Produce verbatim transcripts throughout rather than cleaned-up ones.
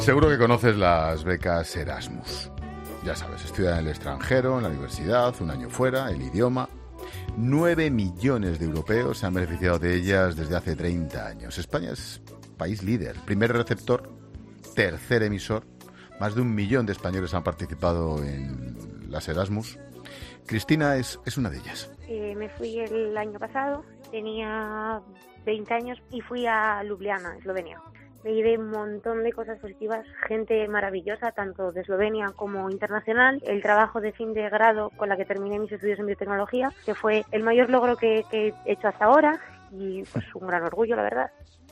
Seguro que conoces las becas Erasmus. Ya sabes, estudiar en el extranjero, en la universidad, un año fuera, el idioma. Nueve millones de europeos se han beneficiado de ellas desde hace treinta años. España es país líder, primer receptor, tercer emisor. Más de un millón de españoles han participado en las Erasmus. Cristina es, es una de ellas. Eh, me fui el año pasado, tenía veinte años y fui a Ljubljana, Eslovenia. Me llevé un montón de cosas positivas, gente maravillosa, tanto de Eslovenia como internacional. El trabajo de fin de grado con la que terminé mis estudios en biotecnología, que fue el mayor logro que, que he hecho hasta ahora y pues un gran orgullo, la verdad.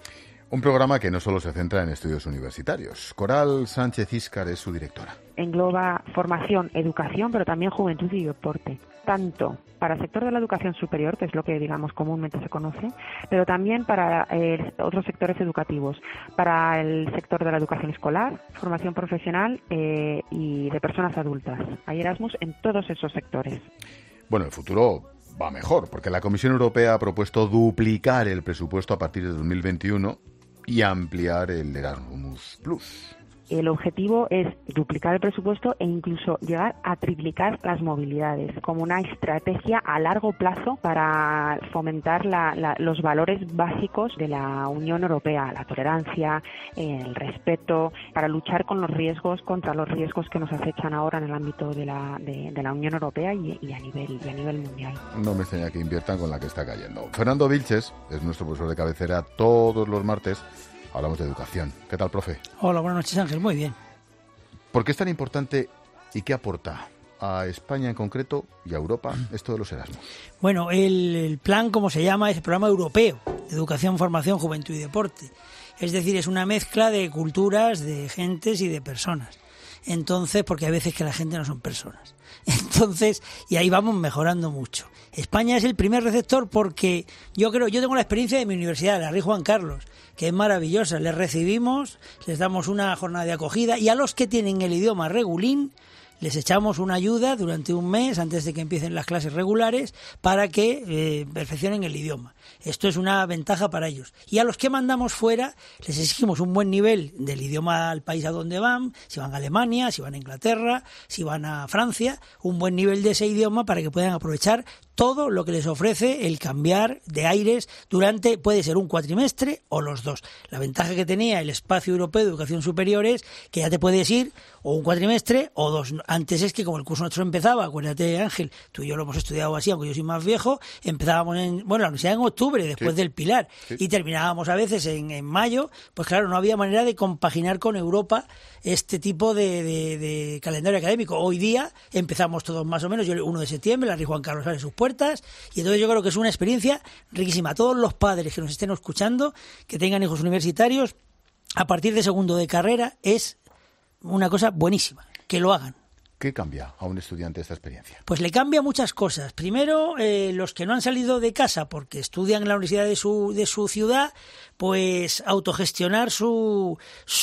Un programa que no solo se centra en estudios universitarios. Coral Sánchez Íscar es su directora. Engloba formación, educación, pero también juventud y deporte. Tanto para el sector de la educación superior, que es lo que, digamos, comúnmente se conoce, pero también para eh, otros sectores educativos, para el sector de la educación escolar, formación profesional eh, y de personas adultas. Hay Erasmus en todos esos sectores. Bueno, el futuro va mejor, porque la Comisión Europea ha propuesto duplicar el presupuesto a partir de dos mil veintiuno y ampliar el Erasmus Plus. El objetivo es duplicar el presupuesto e incluso llegar a triplicar las movilidades, como una estrategia a largo plazo para fomentar la, la, los valores básicos de la Unión Europea, la tolerancia, el respeto, para luchar con los riesgos, contra los riesgos que nos acechan ahora en el ámbito de la, de, de la Unión Europea y, y, a nivel, y a nivel mundial. No me extraña que inviertan con la que está cayendo. Fernando Vilches es nuestro profesor de cabecera todos los martes. Hablamos de educación. ¿Qué tal, profe? Hola, buenas noches, Ángel. Muy bien. ¿Por qué es tan importante y qué aporta a España en concreto y a Europa esto de los Erasmus? Bueno, el, el plan, como se llama, es el Programa Europeo de Educación, Formación, Juventud y Deporte. Es decir, es una mezcla de culturas, de gentes y de personas. Entonces, porque hay veces que la gente no son personas. Entonces, y ahí vamos mejorando mucho. España es el primer receptor porque yo creo, yo tengo la experiencia de mi universidad, la Rey Juan Carlos, que es maravillosa. Les recibimos, les damos una jornada de acogida y a los que tienen el idioma regulín les echamos una ayuda durante un mes antes de que empiecen las clases regulares para que eh, perfeccionen el idioma. Esto es una ventaja para ellos. Y a los que mandamos fuera les exigimos un buen nivel del idioma al país a donde van, si van a Alemania, si van a Inglaterra, si van a Francia, un buen nivel de ese idioma para que puedan aprovechar todo lo que les ofrece el cambiar de aires durante, puede ser un cuatrimestre o los dos. La ventaja que tenía el Espacio Europeo de Educación Superior es que ya te puedes ir o un cuatrimestre o dos. Antes es que como el curso nuestro empezaba, acuérdate, Ángel, tú y yo lo hemos estudiado así, aunque yo soy más viejo, empezábamos en, bueno, la universidad en octubre, después sí. del Pilar, sí. y terminábamos a veces en, en mayo, pues claro, no había manera de compaginar con Europa este tipo de, de, de calendario académico. Hoy día empezamos todos más o menos, yo el uno de septiembre, la Rey Juan Carlos abre sus puertas, y entonces yo creo que es una experiencia riquísima. Todos los padres que nos estén escuchando, que tengan hijos universitarios, a partir de segundo de carrera, es una cosa buenísima, que lo hagan. ¿Qué cambia a un estudiante esta experiencia? Pues le cambia muchas cosas. Primero, eh, los que no han salido de casa porque estudian en la universidad de su de su ciudad, pues autogestionar su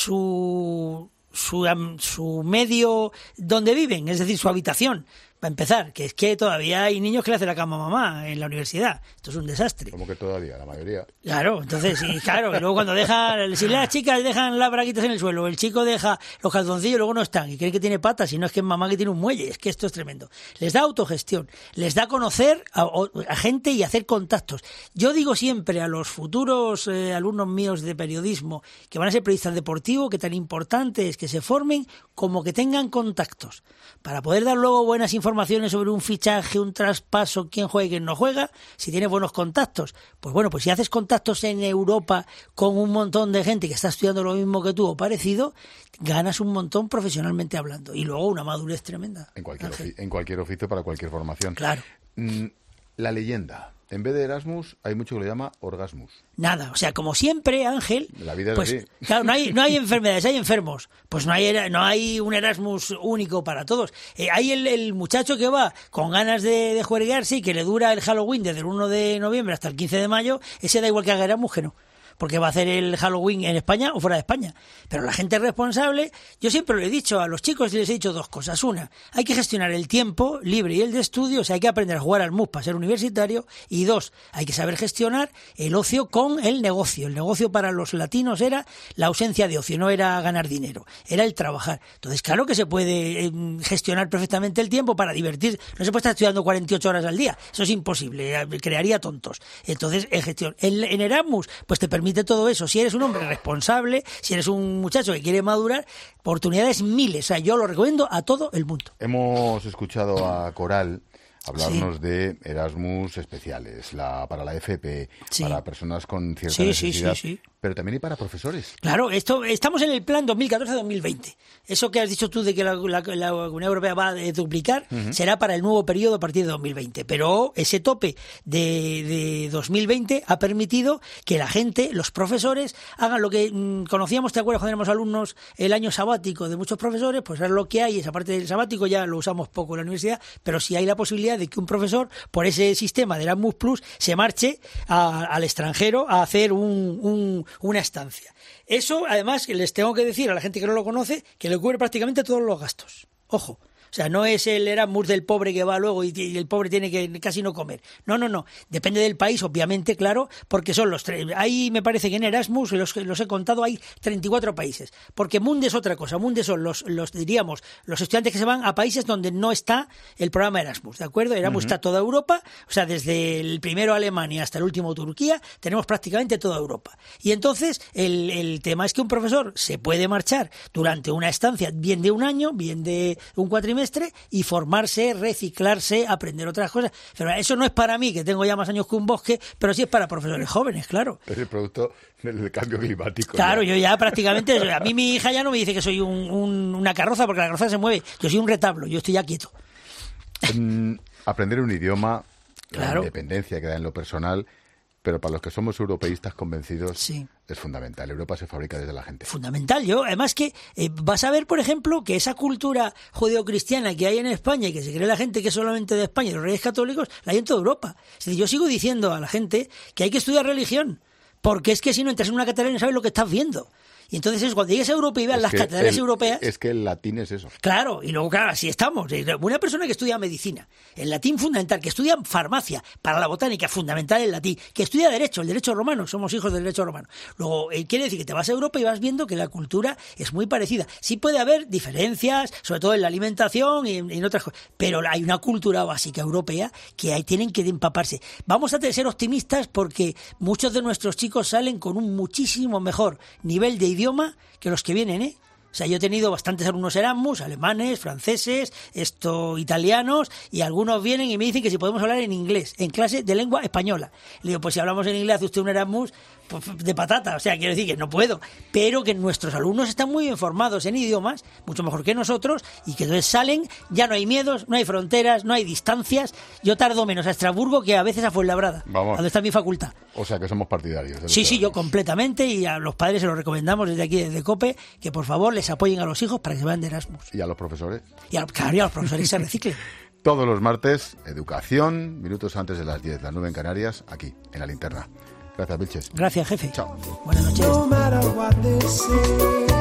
su su, su medio donde viven, es decir, su habitación. Para empezar, que es que todavía hay niños que le hacen la cama a mamá en la universidad. Esto es un desastre. ¿Cómo que todavía? La mayoría. Claro, entonces, sí, claro, y luego cuando dejan, si las chicas dejan las braguitas en el suelo, el chico deja los calzoncillos, luego no están, y creen que tiene patas, y no es que es mamá que tiene un muelle, es que esto es tremendo. Les da autogestión, les da conocer a, a gente y hacer contactos. Yo digo siempre a los futuros eh, alumnos míos de periodismo, que van a ser periodistas deportivos, que tan importante es que se formen como que tengan contactos, para poder dar luego buenas informaciones sobre un fichaje, un traspaso, quién juega y quién no juega, si tienes buenos contactos. Pues bueno, pues si haces contactos en Europa con un montón de gente que está estudiando lo mismo que tú o parecido, ganas un montón profesionalmente hablando. Y luego una madurez tremenda. En cualquier, ofi- en cualquier oficio, para cualquier formación. Claro. Mm, la leyenda. En vez de Erasmus, hay mucho que le llama orgasmus. Nada, o sea, como siempre, Ángel, la vida es pues así. Claro, no hay, no hay enfermedades, hay enfermos. Pues no hay, no hay un Erasmus único para todos. Eh, hay el, el muchacho que va con ganas de, de juerguearse y que le dura el Halloween desde el uno de noviembre hasta el quince de mayo, ese da igual que haga Erasmus que no. porque va a hacer el Halloween en España o fuera de España. Pero la gente responsable, yo siempre lo he dicho a los chicos y les he dicho dos cosas. Una, hay que gestionar el tiempo libre y el de estudio, o sea, hay que aprender a jugar al mus para ser universitario. Y dos, hay que saber gestionar el ocio con el negocio. El negocio para los latinos era la ausencia de ocio, no era ganar dinero, era el trabajar. Entonces, claro que se puede eh, gestionar perfectamente el tiempo para divertir. No se puede estar estudiando cuarenta y ocho horas al día, eso es imposible, crearía tontos. Entonces, en gestión, en, en Erasmus, pues te permite todo eso. Si eres un hombre responsable, si eres un muchacho que quiere madurar, oportunidades miles. O sea, yo lo recomiendo a todo el mundo. Hemos escuchado a Coral hablarnos sí. de Erasmus especiales, la para la F P, sí. para personas con cierta sí, necesidad, sí, sí, sí. pero también y para profesores. Claro, esto estamos en el plan dos mil catorce a dos mil veinte. Eso que has dicho tú de que la, la, la Unión Europea va a duplicar, uh-huh. será para el nuevo periodo a partir de dos mil veinte. Pero ese tope de, de dos mil veinte ha permitido que la gente, los profesores, hagan lo que mmm, conocíamos, ¿te acuerdas cuando éramos alumnos? El año sabático de muchos profesores, pues es lo que hay, esa parte del sabático ya lo usamos poco en la universidad, pero sí hay la posibilidad de que un profesor, por ese sistema de Erasmus Plus, se marche a, al extranjero a hacer un, un, una estancia. Eso, además, les tengo que decir a la gente que no lo conoce, que le cubre prácticamente todos los gastos. Ojo. O sea, no es el Erasmus del pobre que va luego y, y el pobre tiene que casi no comer. No, no, no. Depende del país, obviamente, claro, porque son los tres. Ahí me parece que en Erasmus, los, los he contado, hay treinta y cuatro países. Porque Munde es otra cosa. Munde son los, los, diríamos, los estudiantes que se van a países donde no está el programa Erasmus, ¿de acuerdo? Erasmus uh-huh. está toda Europa, o sea, desde el primero Alemania hasta el último Turquía, tenemos prácticamente toda Europa. Y entonces, el, el tema es que un profesor se puede marchar durante una estancia, bien de un año, bien de un cuatrimestre, y formarse, reciclarse, aprender otras cosas. Pero eso no es para mí, que tengo ya más años que un bosque, pero sí es para profesores jóvenes, claro. Es el producto del cambio climático. Claro, ya. yo ya prácticamente, a mí mi hija ya no me dice que soy un, un, una carroza, porque la carroza se mueve. Yo soy un retablo, yo estoy ya quieto. Mm, aprender un idioma, claro. La independencia que da en lo personal, pero para los que somos europeístas convencidos, sí. es fundamental. Europa se fabrica desde la gente. Fundamental. Yo, además que eh, vas a ver, por ejemplo, que esa cultura judeocristiana que hay en España y que se cree la gente que es solamente de España y los reyes católicos, la hay en toda Europa. Es decir, yo sigo diciendo a la gente que hay que estudiar religión, porque es que si no entras en una catedral no sabes lo que estás viendo. Y entonces es cuando llegues a Europa y veas las catedrales el, europeas... Es que el latín es eso. Claro, y luego, claro, así estamos. Una persona que estudia medicina, el latín fundamental, que estudia farmacia, para la botánica, fundamental el latín, que estudia derecho, el derecho romano, somos hijos del derecho romano. Luego, eh, quiere decir que te vas a Europa y vas viendo que la cultura es muy parecida. Sí puede haber diferencias, sobre todo en la alimentación y en, en otras cosas, pero hay una cultura básica europea que ahí tienen que empaparse. Vamos a ser optimistas porque muchos de nuestros chicos salen con un muchísimo mejor nivel de idioma que los que vienen, ¿eh? O sea, yo he tenido bastantes alumnos Erasmus, alemanes, franceses, esto, italianos, y algunos vienen y me dicen que si podemos hablar en inglés, en clase de lengua española. Le digo, pues si hablamos en inglés, hace usted un Erasmus pues, de patata. O sea, quiero decir que no puedo. Pero que nuestros alumnos están muy bien formados en idiomas, mucho mejor que nosotros, y que entonces salen, ya no hay miedos, no hay fronteras, no hay distancias. Yo tardo menos a Estrasburgo que a veces a Fuenlabrada, Vamos. donde está mi facultad. O sea, que somos partidarios. Sí, sí, yo completamente, y a los padres se lo recomendamos desde aquí, desde COPE, que por favor les apoyen a los hijos para que se vayan de Erasmus. ¿Y a los profesores? Y a, claro, y a los profesores se reciclen. Todos los martes, educación, minutos antes de las diez, las nueve en Canarias, aquí, en La Linterna. Gracias, Vilches. Gracias, jefe. Chao. Buenas noches.